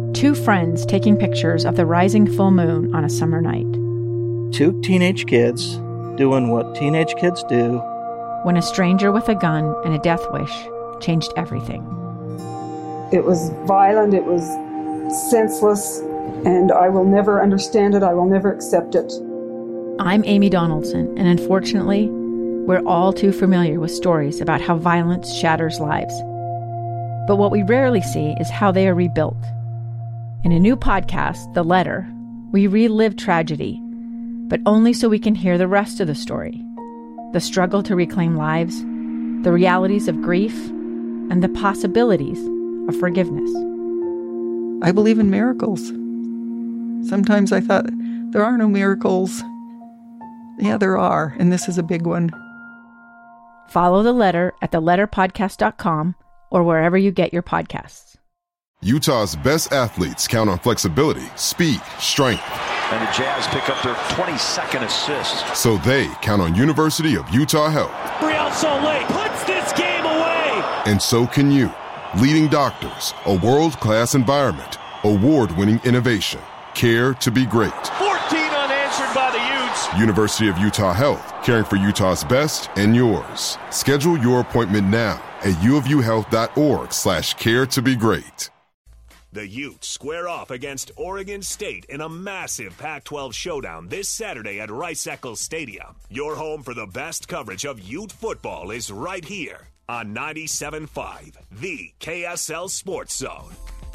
Two friends taking pictures of the rising full moon on a summer night. Two teenage kids doing what teenage kids do. When a stranger with a gun and a death wish changed everything. It was violent, it was senseless, and I will never understand it, I will never accept it. I'm Amy Donaldson, and unfortunately, we're all too familiar with stories about how violence shatters lives. But what we rarely see is how they are rebuilt. In a new podcast, The Letter, we relive tragedy, but only so we can hear the rest of the story. The struggle to reclaim lives, the realities of grief, and the possibilities of forgiveness. I believe in miracles. Sometimes I thought, there are no miracles. Yeah, there are, and this is a big one. Follow The Letter at theletterpodcast.com or wherever you get your podcasts. Utah's best athletes count on flexibility, speed, strength. And the Jazz pick up their 22nd assist. So they count on University of Utah Health. Real Soleil puts this game away. And so can you. Leading doctors, a world-class environment, award-winning innovation, care to be great. 14 unanswered by the Utes. University of Utah Health, caring for Utah's best and yours. Schedule your appointment now at uofuhealth.org/care to be great. The Utes square off against Oregon State in a massive Pac-12 showdown this Saturday at Rice-Eccles Stadium. Your home for the best coverage of Ute football is right here on 97.5, the KSL Sports Zone.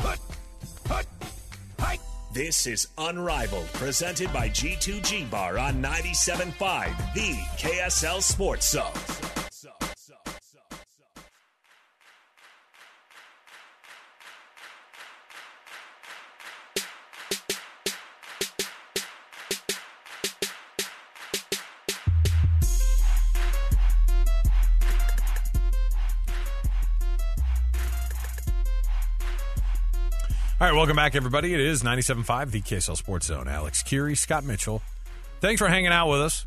This is Unrivaled, presented by G2G Bar on 97.5, the KSL Sports Zone. All right, welcome back, everybody. It is 97.5, the KSL Sports Zone. Alex Curie, Scott Mitchell. Thanks for hanging out with us.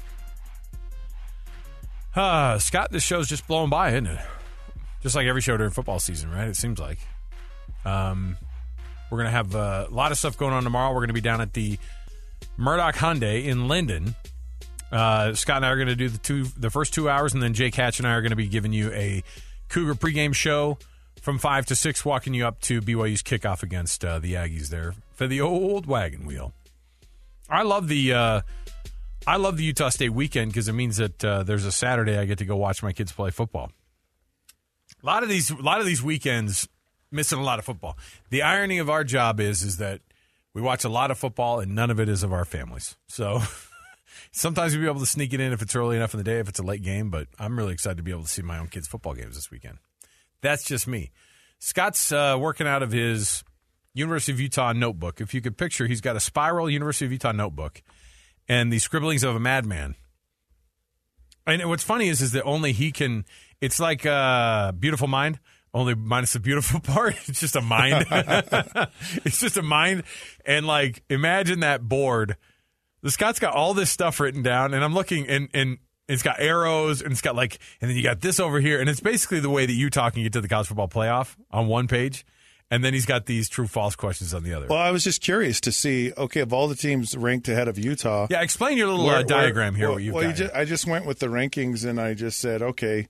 Scott, this show's just blowing by, isn't it? Just like every show during football season, right? It seems like. We're going to have a lot of stuff going on tomorrow. We're going to be down at the Murdoch Hyundai in Linden. Scott and I are going to do the first 2 hours, and then Jake Hatch and I are going to be giving you a Cougar pregame show from 5 to 6, walking you up to BYU's kickoff against the Aggies there for the old wagon wheel. I love the Utah State weekend because it means that there's a Saturday I get to go watch my kids play football. A lot of these weekends missing a lot of football. The irony of our job is that we watch a lot of football and none of it is of our families. So sometimes we'll be able to sneak it in if it's early enough in the day, if it's a late game. But I'm really excited to be able to see my own kids' football games this weekend. That's just me. Scott's working out of his University of Utah notebook. If you could picture, he's got a spiral University of Utah notebook and the scribblings of a madman. And what's funny is that only he can – it's like a Beautiful Mind, only minus the beautiful part. It's just a mind. It's just a mind. And, like, imagine that board. The Scott's got all this stuff written down, and I'm looking and it's got arrows, and it's got and then you got this over here, and it's basically the way that Utah can get to the college football playoff on one page, and then he's got these true-false questions on the other. Well, I was just curious to see, okay, of all the teams ranked ahead of Utah. Yeah, explain your little diagram here. What you've got. I just went with the rankings, and I just said, okay,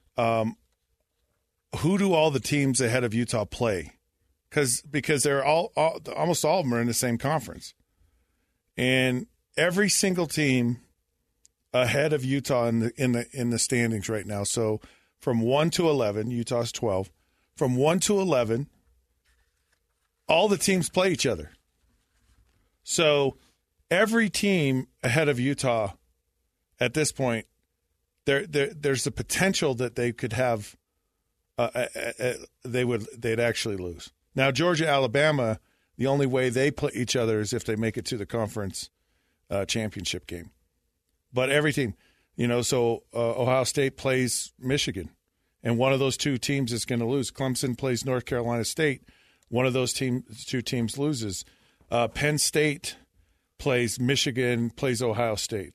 who do all the teams ahead of Utah play? Because they're almost all of them are in the same conference, and every single team ahead of Utah in the standings right now. So from 1 to 11, Utah's 12. From 1 to 11, all the teams play each other. So every team ahead of Utah at this point, there's the potential that they could have they'd actually lose. Now Georgia, Alabama, the only way they play each other is if they make it to the conference championship game. But every team, so Ohio State plays Michigan, and one of those two teams is going to lose. Clemson plays North Carolina State. One of those two teams loses. Penn State plays Michigan, plays Ohio State.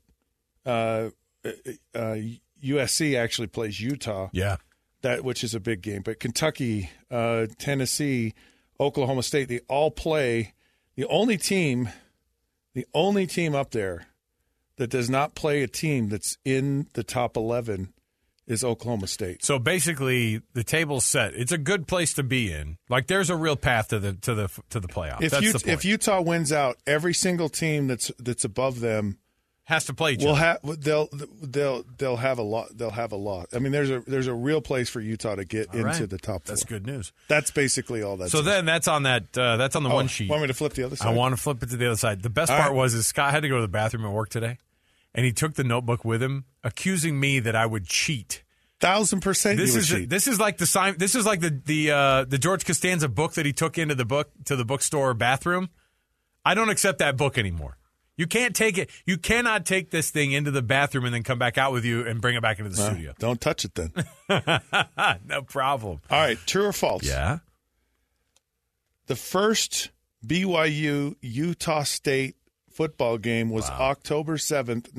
USC actually plays Utah. Yeah. Which is a big game. But Kentucky, Tennessee, Oklahoma State. They all play. The only team up there that does not play a team that's in the top 11 is Oklahoma State. So basically, the table's set. It's a good place to be in. Like, there's a real path to the playoff. That's the point. If Utah wins out, every single team that's above them has to play each other. They'll have a lot. They'll have a lot. I mean, there's a real place for Utah to get into the top 4. That's good news. That's basically all that. So then that's on the one sheet. Want me to flip the other side? I want to flip it to the other side. The best part was Scott had to go to the bathroom at work today, and he took the notebook with him, accusing me that I would cheat. 1,000% This is like the George Costanza book that he took to the bookstore bathroom. I don't accept that book anymore. You can't take it. You cannot take this thing into the bathroom and then come back out with you and bring it back into the studio. Don't touch it then. No problem. All right, true or false? Yeah. The first BYU-Utah State football game was October 7th,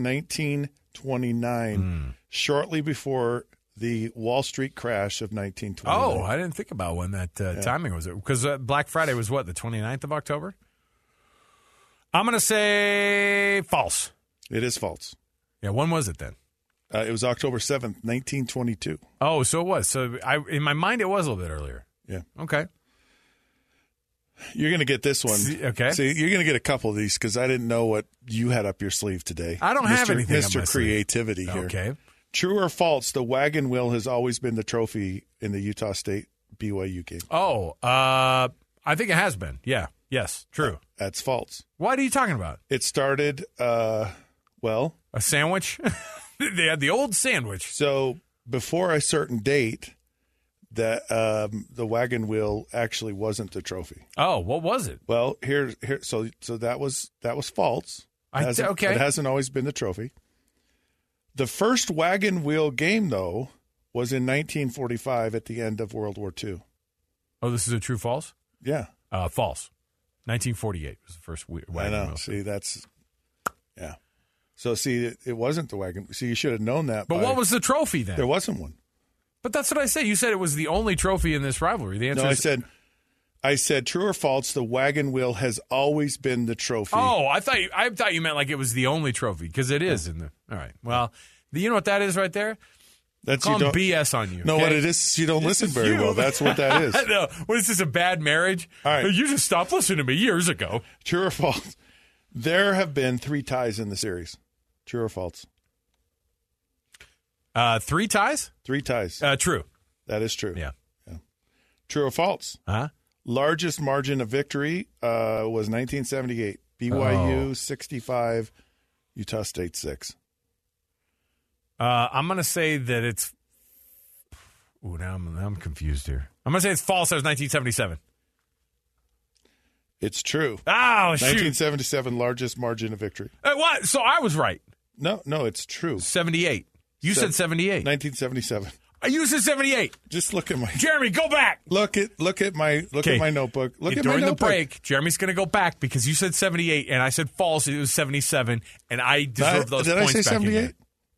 1929, shortly before the Wall Street crash of 1929. Oh, I didn't think about when that timing was. Because Black Friday was what, the 29th of October? I'm going to say false. It is false. Yeah, when was it then? It was October 7th, 1922. Oh, so it was. So in my mind, it was a little bit earlier. Yeah. Okay. You're going to get this one. Okay. See, you're going to get a couple of these because I didn't know what you had up your sleeve today. I don't have anything Mr. up my Creativity sleeve. here. Okay. True or false, the wagon wheel has always been the trophy in the Utah State BYU game? Oh, I think it has been. Yeah. Yes. True. That's false. What are you talking about? It started, a sandwich? They had the old sandwich. So before a certain date, that the wagon wheel actually wasn't the trophy. Oh, what was it? Well, so that was false. Okay. It hasn't always been the trophy. The first wagon wheel game, though, was in 1945 at the end of World War II. Oh, this is a true false? Yeah. False. 1948 was the first wagon wheel. I know. See, that's – yeah. So, see, it wasn't the wagon. See, you should have known that. But what was the trophy then? There wasn't one. But that's what I said. You said it was the only trophy in this rivalry. The answer is I said true or false, the wagon wheel has always been the trophy. Oh, I thought you meant like it was the only trophy, because it is in the. All right. Well, you know what that is right there? That's calling BS on you. No, okay? what it is, you don't listen very well. That's what that is. No, what is this, a bad marriage? All right. You just stopped listening to me years ago. True or false? There have been 3 ties in the series. True or false? 3 ties? 3 ties. True. That is true. Yeah. True or false? Huh? Largest margin of victory was 1978. BYU 65, Utah State 6. I'm going to say that it's. Ooh, now I'm confused here. I'm going to say it's false. That was 1977. It's true. Oh, shoot. 1977, largest margin of victory. What? So I was right. No, it's true. 78. You said 78. 1977. You said 78. Just look at my Jeremy. Go back. Look at my notebook. Look at my notebook. During the break, Jeremy's going to go back because you said 78 and I said false. It was 77, and I deserve those did points. Did I say 78?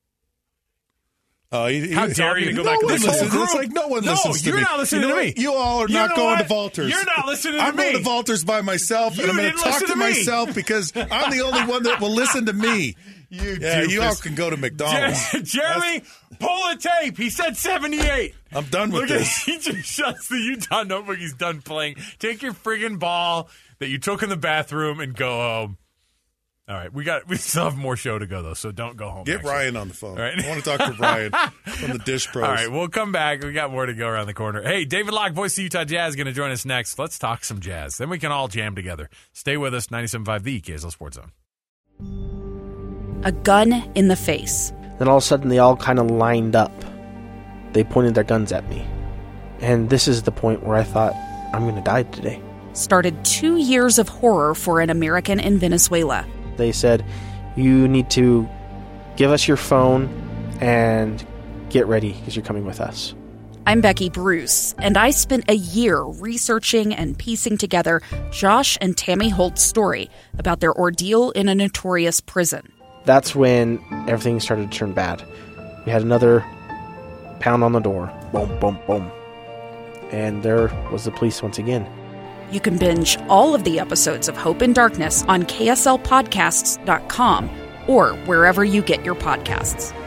How dare you to go back to this whole group? It's like no one listens to me. You're not listening to me. You all are not going to Valters. You're not listening to me. I'm going to Valters by myself, and I'm going to talk to myself because I'm the only one that will listen to me. You all can go to McDonald's. Jeremy, pull a tape. He said 78. I'm done with this. He just shuts the Utah notebook. He's done playing. Take your friggin' ball that you took in the bathroom and go home. All right, we still have more show to go, though, so don't go home. Get Ryan on the phone. Right. I want to talk to Ryan from the Dish Pros. All right, we'll come back. We got more to go around the corner. Hey, David Locke, voice of Utah Jazz, is going to join us next. Let's talk some jazz. Then we can all jam together. Stay with us, 97.5, the KSL Sports Zone. A gun in the face. Then all of a sudden, they all kind of lined up. They pointed their guns at me. And this is the point where I thought, I'm going to die today. Started 2 years of horror for an American in Venezuela. They said, you need to give us your phone and get ready because you're coming with us. I'm Becky Bruce, and I spent a year researching and piecing together Josh and Tammy Holt's story about their ordeal in a notorious prison. That's when everything started to turn bad. We had another pound on the door. Boom, boom, boom. And there was the police once again. You can binge all of the episodes of Hope and Darkness on KSLPodcasts.com or wherever you get your podcasts.